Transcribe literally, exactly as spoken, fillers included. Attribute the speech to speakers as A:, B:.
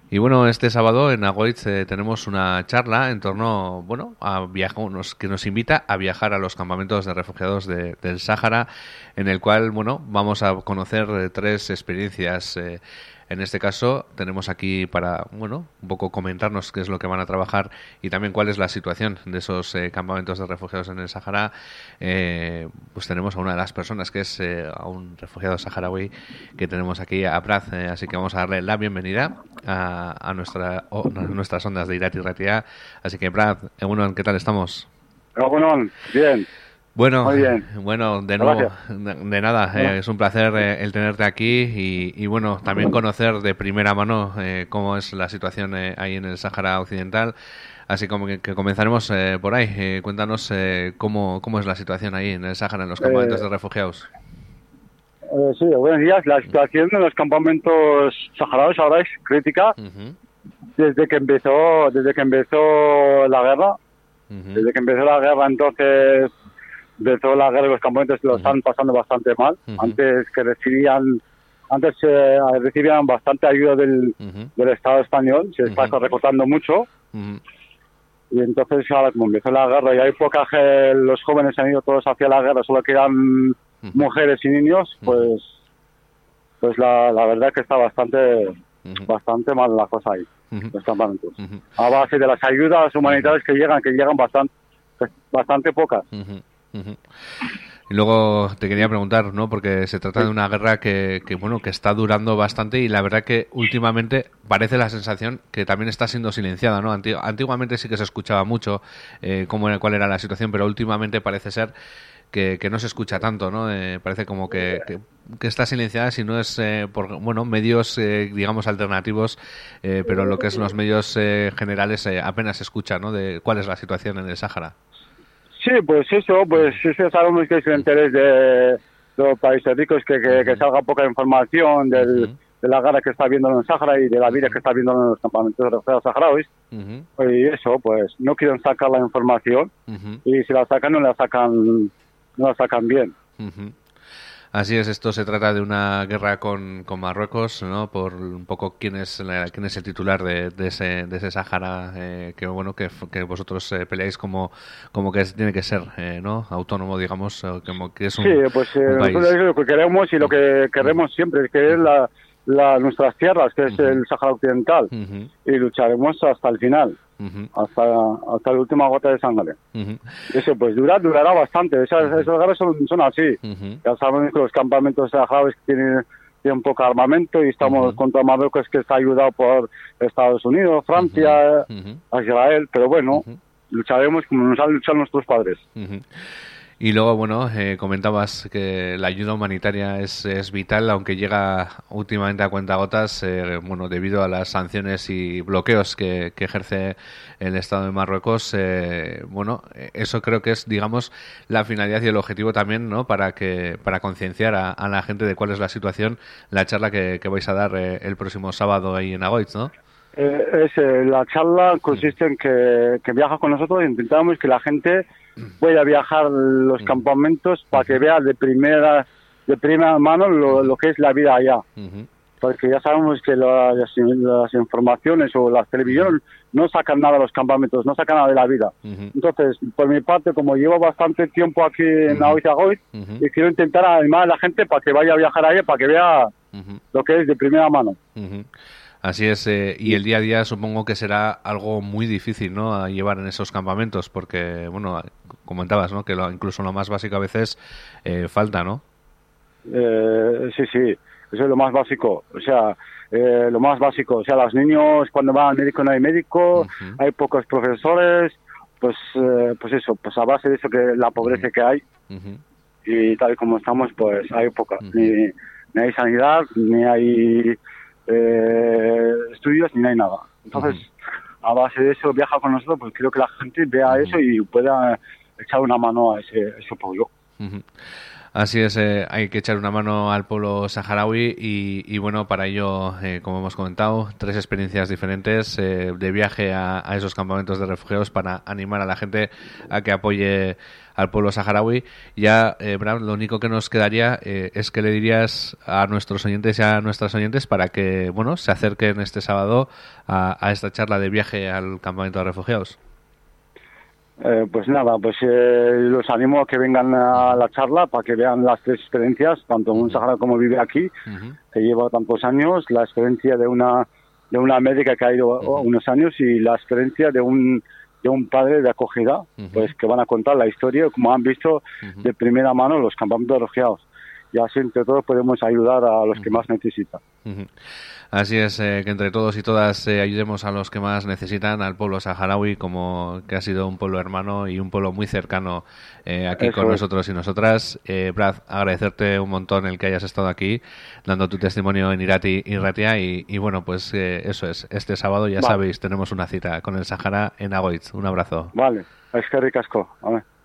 A: Y bueno, este sábado en Agoitz eh, tenemos una charla en torno, bueno, a viajar, nos, que nos invita a viajar a los campamentos de refugiados de, del Sáhara, en el cual, bueno, vamos a conocer eh, tres experiencias. Eh, en este caso tenemos aquí para, bueno, un poco comentarnos qué es lo que van a trabajar y también cuál es la situación de esos eh, campamentos de refugiados en el Sáhara. Eh, pues tenemos a una de las personas que es eh, a un refugiado saharaui que tenemos aquí, a Praz, eh, así que vamos a darle la bienvenida a, a, nuestra, o, a nuestras ondas de Irati Ratia. Así que, Praz, eh, bueno, ¿qué tal estamos?
B: Oh, bueno, bien.
A: Bueno,
B: Muy bien.
A: bueno, de nuevo, de, de nada, eh, es un placer eh, el tenerte aquí y, y bueno, también conocer de primera mano eh, cómo es la situación eh, ahí en el Sáhara Occidental. Así como que, que comenzaremos eh, por ahí. Eh, cuéntanos eh, cómo, cómo es la situación ahí en el Sáhara, en los campamentos
B: Eh,
A: de refugiados.
B: eh, sí, buenos días. La situación en los campamentos saharauis ahora es crítica.
A: Uh-huh.
B: Desde que empezó, desde que empezó la guerra, uh-huh. desde que empezó la guerra, entonces empezó la guerra y los campamentos lo uh-huh. están pasando bastante mal. Uh-huh. Antes que recibían, antes eh, recibían bastante ayuda del, uh-huh. del Estado español, se está uh-huh. recortando mucho. Uh-huh. Y entonces ahora como empezó la guerra y hay poca gente, los jóvenes han ido todos hacia la guerra, solo quedan uh-huh. mujeres y niños, pues uh-huh. pues la, la verdad que está bastante uh-huh. bastante mal la cosa ahí, uh-huh. los campamentos. Uh-huh. A base de las ayudas humanitarias que llegan, que llegan bastante bastante pocas.
A: Uh-huh. Uh-huh. Y luego te quería preguntar, ¿no? Porque se trata de una guerra que, que, bueno, que está durando bastante y la verdad que últimamente parece la sensación que también está siendo silenciada, ¿no? Antig- antiguamente sí que se escuchaba mucho eh, cómo era, cuál era la situación, pero últimamente parece ser que, que no se escucha tanto, ¿no? Eh, parece como que, que, que está silenciada si no es eh, por, bueno, medios, eh, digamos, alternativos, eh, pero lo que es los medios eh, generales eh, apenas se escucha, ¿no? De cuál es la situación en el Sáhara.
B: Sí, pues eso, pues eso sabemos que es el interés de los países ricos, que, que, que salga poca información del, uh-huh. de la guerra que está habiendo en el Sáhara y de la vida que está habiendo en los campamentos de refugiados saharauis. Uh-huh. Y eso, pues no quieren sacar la información uh-huh. y si la sacan no la sacan, no la sacan bien.
A: Uh-huh. Así es, esto se trata de una guerra con, con Marruecos, ¿no? Por un poco quién es la, quién es el titular de, de ese de ese Sáhara eh, que bueno que, que vosotros eh, peleáis como como que es, tiene que ser, eh, ¿no? Autónomo, digamos, como que es un,
B: sí, pues eh,
A: un país.
B: Nosotros es lo que queremos y lo que queremos siempre, que es la, la nuestras tierras, que es uh-huh. el Sáhara Occidental, uh-huh. y lucharemos hasta el final. Uh-huh. hasta hasta la última gota de sangre. Uh-huh. Eso pues dura, durará bastante. Esas, uh-huh. esas guerras son, son así. Uh-huh. Ya sabemos que los campamentos saharauis tienen, tienen poco armamento y estamos uh-huh. contra Marruecos, que está ayudado por Estados Unidos, Francia, uh-huh. Israel, pero bueno, uh-huh. lucharemos como nos han luchado nuestros padres.
A: Uh-huh. Y luego, bueno, eh, comentabas que la ayuda humanitaria es, es vital, aunque llega últimamente a cuentagotas, eh, bueno, debido a las sanciones y bloqueos que, que ejerce el Estado de Marruecos. Eh, bueno, eso creo que es, digamos, la finalidad y el objetivo también, ¿no? Para que para concienciar a, a la gente de cuál es la situación, la charla que, que vais a dar eh, el próximo sábado ahí en Agoitz, ¿no?
B: Eh, es, eh, la charla consiste en que, que viaja con nosotros e intentamos que la gente pueda viajar los campamentos para que vea de primera de primera mano lo, lo que es la vida allá. Uh-huh. Porque ya sabemos que la, las, las informaciones o las televisiones no sacan nada de los campamentos, no sacan nada de la vida. Uh-huh. Entonces, por mi parte, como llevo bastante tiempo aquí en Agoitz, uh-huh. y quiero intentar animar a la gente para que vaya a viajar allá, para que vea uh-huh. lo que es de primera mano.
A: Uh-huh. Así es, eh, y el día a día supongo que será algo muy difícil, ¿no?, a llevar en esos campamentos, porque, bueno, comentabas, ¿no?, que lo, incluso lo más básico a veces eh, falta, ¿no?
B: Eh, sí, sí, eso es lo más básico, o sea, eh, lo más básico, o sea, los niños cuando van al médico no hay médico, uh-huh. hay pocos profesores, pues eh, pues eso, pues a base de eso que la pobreza uh-huh. que hay, uh-huh. y tal y como estamos, pues hay poca, uh-huh. ni, ni hay sanidad, ni hay... Eh, estudios ni hay nada. Entonces, uh-huh. a base de eso viaja con nosotros, pues quiero que la gente vea uh-huh. eso y pueda echar una mano a ese, ese pueblo.
A: Uh-huh. Así es, eh, hay que echar una mano al pueblo saharaui y, y bueno, para ello, eh, como hemos comentado, tres experiencias diferentes eh, de viaje a, a esos campamentos de refugiados para animar a la gente a que apoye al pueblo saharaui. Ya, eh, Bram, lo único que nos quedaría eh, es que le dirías a nuestros oyentes y a nuestras oyentes para que, bueno, se acerquen este sábado a, a esta charla de viaje al campamento de refugiados.
B: Eh, pues nada, pues eh, los animo a que vengan a la charla para que vean las tres experiencias, tanto un saharaui como vive aquí, uh-huh. que lleva tantos años, la experiencia de una de una médica que ha ido uh-huh. unos años y la experiencia de un de un padre de acogida, uh-huh. pues que van a contar la historia, como han visto uh-huh. de primera mano los campamentos de refugiados. Y así entre todos podemos ayudar a los uh-huh. que más necesitan.
A: Uh-huh. Así es, eh, que entre todos y todas eh, ayudemos a los que más necesitan, al pueblo saharaui, como que ha sido un pueblo hermano y un pueblo muy cercano eh, aquí Eso con es. nosotros y nosotras. Eh, Brad, agradecerte un montón el que hayas estado aquí, dando tu testimonio en Irati y Ratia. Y, y bueno, pues eh, eso es, este sábado ya vale. sabéis, tenemos una cita con el Sahara en Agoitz. Un abrazo.
B: Vale, es que ricasco. A ver.